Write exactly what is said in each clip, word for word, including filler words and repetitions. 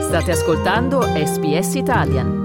State ascoltando S B S Italian.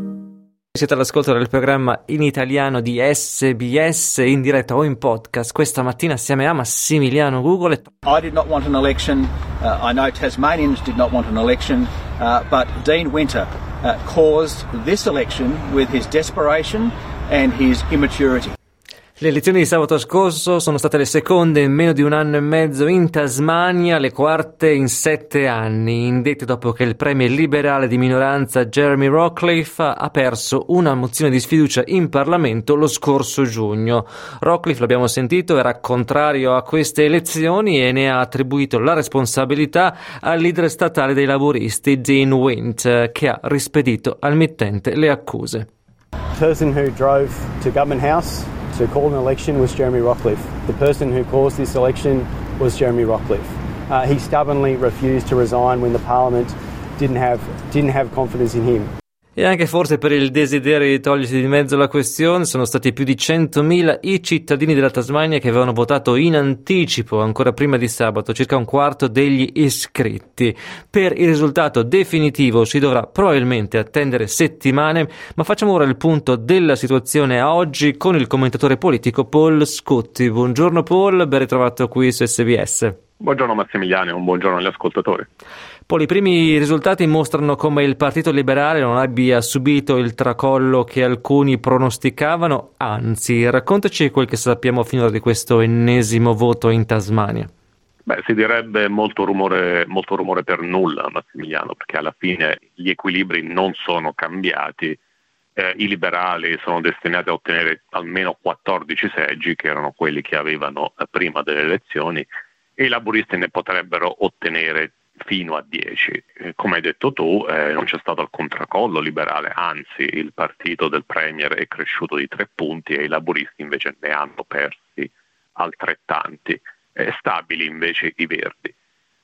Siete all'ascolto del programma in italiano di S B S in diretta o in podcast. Questa mattina assieme a Massimiliano Gugole. I did not want an election. Uh, I know Tasmanians did not want an election, uh, but Dean Winter uh, caused this election with his desperation and his immaturity. Le elezioni di sabato scorso sono state le seconde in meno di un anno e mezzo in Tasmania, le quarte in sette anni, indette dopo che il premier liberale di minoranza Jeremy Rockliff ha perso una mozione di sfiducia in Parlamento lo scorso giugno. Rockliff, l'abbiamo sentito, era contrario a queste elezioni e ne ha attribuito la responsabilità al leader statale dei laburisti Dean Winter, che ha rispedito al mittente le accuse. The person who drove to Government House to call an election was Jeremy Rockliff. The person who caused this election was Jeremy Rockliff. Uh, he stubbornly refused to resign when the Parliament didn't have didn't have confidence in him. E anche forse per il desiderio di togliersi di mezzo la questione, sono stati più di centomila i cittadini della Tasmania che avevano votato in anticipo ancora prima di sabato, circa un quarto degli iscritti. Per il risultato definitivo si dovrà probabilmente attendere settimane, ma facciamo ora il punto della situazione a oggi con il commentatore politico Paul Scutti. Buongiorno Paul, ben ritrovato qui su S B S. Buongiorno Massimiliano e un buongiorno agli ascoltatori. Poi i primi risultati mostrano come il Partito Liberale non abbia subito il tracollo che alcuni pronosticavano, anzi, raccontaci quel che sappiamo finora di questo ennesimo voto in Tasmania. Beh, si direbbe molto rumore, molto rumore per nulla, Massimiliano, perché alla fine gli equilibri non sono cambiati. Eh, I liberali sono destinati a ottenere almeno quattordici seggi, che erano quelli che avevano eh, prima delle elezioni, e i laburisti ne potrebbero ottenere fino a dieci. Eh, come hai detto tu, eh, non c'è stato alcun tracollo liberale, anzi il partito del Premier è cresciuto di tre punti e i laburisti invece ne hanno persi altrettanti. Eh, stabili invece i Verdi.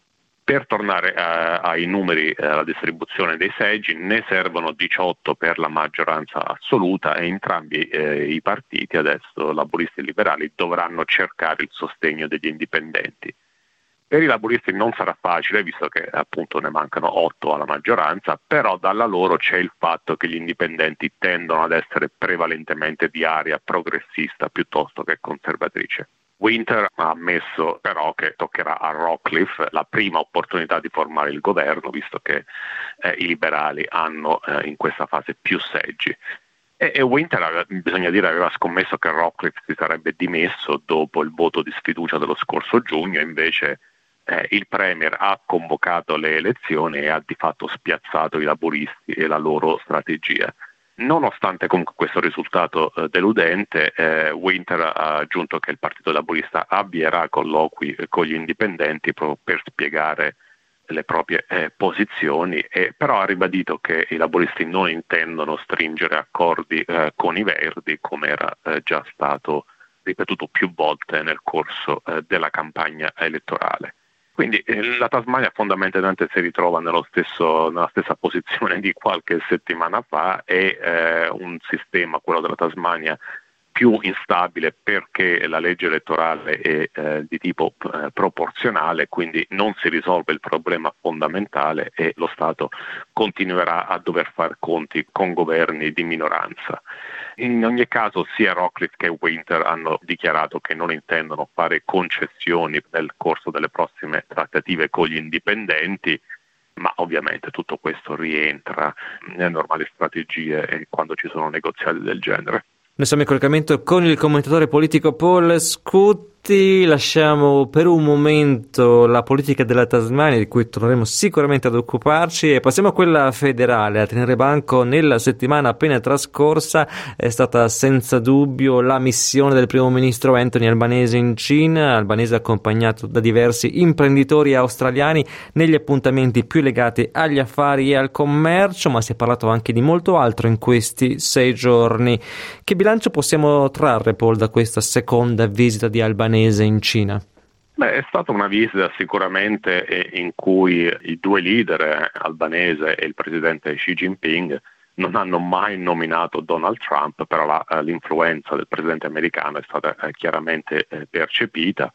Per tornare a, ai numeri, alla distribuzione dei seggi, ne servono diciotto per la maggioranza assoluta e entrambi eh, i partiti, adesso laburisti e liberali, dovranno cercare il sostegno degli indipendenti. Per i laburisti non sarà facile, visto che appunto ne mancano otto alla maggioranza, però dalla loro c'è il fatto che gli indipendenti tendono ad essere prevalentemente di area progressista piuttosto che conservatrice. Winter ha ammesso però che toccherà a Rockliff la prima opportunità di formare il governo, visto che eh, i liberali hanno eh, in questa fase più seggi. E, e Winter, aveva, bisogna dire, aveva scommesso che Rockliff si sarebbe dimesso dopo il voto di sfiducia dello scorso giugno, invece eh, il Premier ha convocato le elezioni e ha di fatto spiazzato i laburisti e la loro strategia. Nonostante comunque questo risultato eh, deludente, eh, Winter ha aggiunto che il Partito Laburista avvierà colloqui eh, con gli indipendenti proprio per spiegare le proprie eh, posizioni, e però ha ribadito che i laburisti non intendono stringere accordi eh, con i Verdi, come era eh, già stato ripetuto più volte nel corso eh, della campagna elettorale. Quindi eh, la Tasmania fondamentalmente si ritrova nello stesso, nella stessa posizione di qualche settimana fa. È eh, un sistema, quello della Tasmania, più instabile perché la legge elettorale è eh, di tipo eh, proporzionale, quindi non si risolve il problema fondamentale e lo Stato continuerà a dover far conti con governi di minoranza. In ogni caso sia Rockliff che Winter hanno dichiarato che non intendono fare concessioni nel corso delle prossime trattative con gli indipendenti, ma ovviamente tutto questo rientra nelle normali strategie quando ci sono negoziati del genere. Noi siamo in collegamento con il commentatore politico Paul Scutti. Lasciamo per un momento la politica della Tasmania, di cui torneremo sicuramente ad occuparci, e passiamo a quella federale. A tenere banco nella settimana appena trascorsa è stata senza dubbio la missione del primo ministro Anthony Albanese in Cina, Albanese accompagnato da diversi imprenditori australiani negli appuntamenti più legati agli affari e al commercio, ma si è parlato anche di molto altro in questi sei giorni. Che bilancio possiamo trarre, Paul, da questa seconda visita di Albanese in Cina? Beh, è stata una visita sicuramente in cui i due leader, Albanese e il presidente Xi Jinping, non hanno mai nominato Donald Trump, però la, l'influenza del presidente americano è stata chiaramente percepita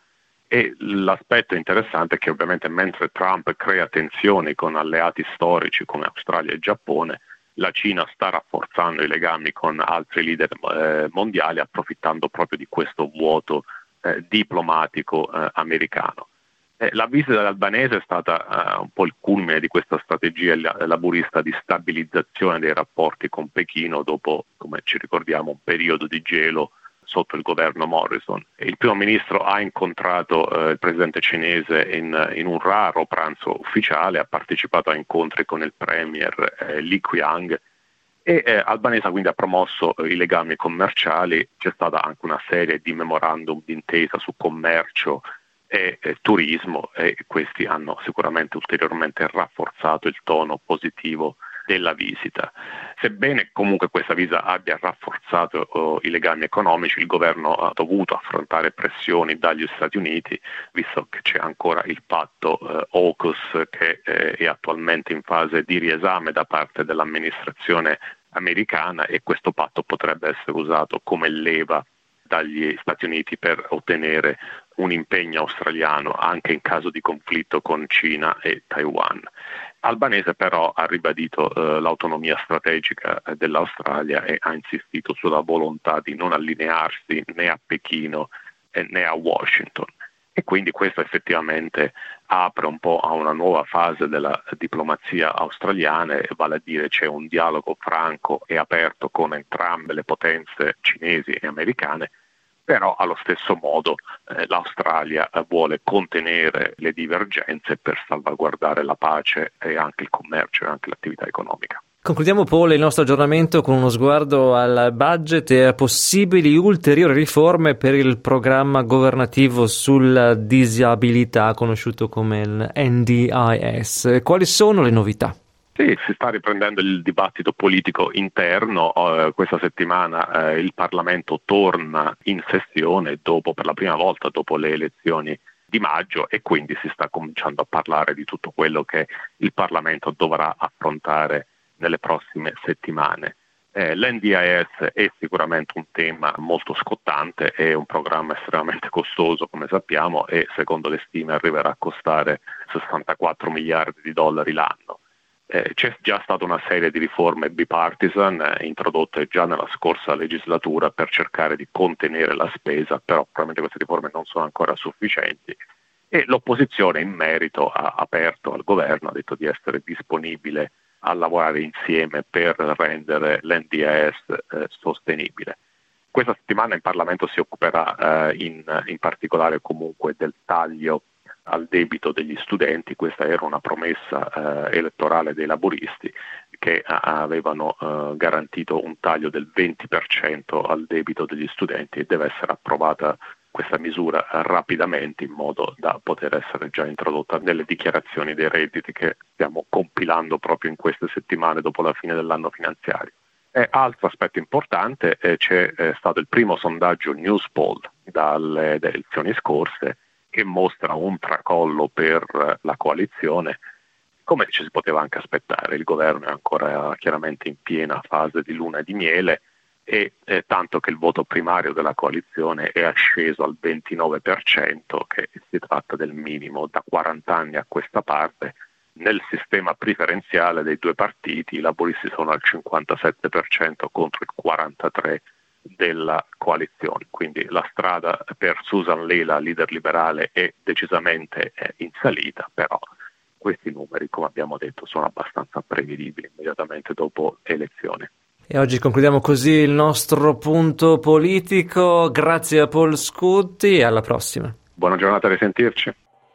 E l'aspetto interessante è che ovviamente mentre Trump crea tensioni con alleati storici come Australia e Giappone, la Cina sta rafforzando i legami con altri leader eh, mondiali, approfittando proprio di questo vuoto eh, diplomatico eh, americano. Eh, la visita dell'albanese è stata eh, un po' il culmine di questa strategia laburista di stabilizzazione dei rapporti con Pechino dopo, come ci ricordiamo, un periodo di gelo sotto il governo Morrison. Il primo ministro ha incontrato eh, il presidente cinese in, in un raro pranzo ufficiale, ha partecipato a incontri con il premier eh, Li Qiang e eh, Albanese quindi ha promosso eh, i legami commerciali. C'è stata anche una serie di memorandum d'intesa su commercio e eh, turismo, e questi hanno sicuramente ulteriormente rafforzato il tono positivo della visita. Sebbene comunque questa visita abbia rafforzato oh, i legami economici, il governo ha dovuto affrontare pressioni dagli Stati Uniti, visto che c'è ancora il patto eh, AUKUS che eh, è attualmente in fase di riesame da parte dell'amministrazione americana, e questo patto potrebbe essere usato come leva dagli Stati Uniti per ottenere un impegno australiano anche in caso di conflitto con Cina e Taiwan. Albanese però ha ribadito eh, l'autonomia strategica eh, dell'Australia e ha insistito sulla volontà di non allinearsi né a Pechino eh, né a Washington. E quindi questo effettivamente apre un po' a una nuova fase della diplomazia australiana, vale a dire c'è un dialogo franco e aperto con entrambe le potenze cinesi e americane, però allo stesso modo eh, l'Australia vuole contenere le divergenze per salvaguardare la pace e anche il commercio e anche l'attività economica. Concludiamo, Paul, il nostro aggiornamento con uno sguardo al budget e a possibili ulteriori riforme per il programma governativo sulla disabilità conosciuto come il N D I S. Quali sono le novità? Sì, si sta riprendendo il dibattito politico interno. Uh, questa settimana uh, il Parlamento torna in sessione dopo, per la prima volta dopo le elezioni di maggio, e quindi si sta cominciando a parlare di tutto quello che il Parlamento dovrà affrontare nelle prossime settimane. Eh, L'N D I S è sicuramente un tema molto scottante, è un programma estremamente costoso come sappiamo, e secondo le stime arriverà a costare sessantaquattro miliardi di dollari l'anno. Eh, c'è già stata una serie di riforme bipartisan eh, introdotte già nella scorsa legislatura per cercare di contenere la spesa, però probabilmente queste riforme non sono ancora sufficienti, e l'opposizione in merito ha aperto al governo, ha detto di essere disponibile a lavorare insieme per rendere l'N D I S eh, sostenibile. Questa settimana il Parlamento si occuperà eh, in, in particolare comunque del taglio al debito degli studenti. Questa era una promessa eh, elettorale dei laburisti che a- avevano eh, garantito un taglio del venti per cento al debito degli studenti, e deve essere approvata questa misura rapidamente in modo da poter essere già introdotta nelle dichiarazioni dei redditi che stiamo compilando proprio in queste settimane dopo la fine dell'anno finanziario. E altro aspetto importante, eh, c'è eh, stato il primo sondaggio Newspoll dalle elezioni scorse che mostra un tracollo per eh, la coalizione, come ci si poteva anche aspettare. Il governo è ancora chiaramente in piena fase di luna di miele, e eh, tanto che il voto primario della coalizione è asceso al ventinove per cento, che si tratta del minimo da quaranta anni a questa parte. Nel sistema preferenziale dei due partiti i laburisti sono al cinquantasette per cento contro il quarantatré per cento della coalizione, quindi la strada per Susan Lela, leader liberale, è decisamente eh, in salita, però questi numeri, come abbiamo detto, sono abbastanza prevedibili immediatamente dopo elezioni. E oggi concludiamo così il nostro punto politico. Grazie a Paul Scutti e alla prossima. Buona giornata, a risentirci.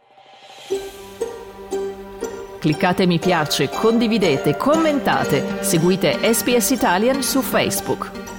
Cliccate mi piace, condividete, commentate, seguite S B S Italian su Facebook.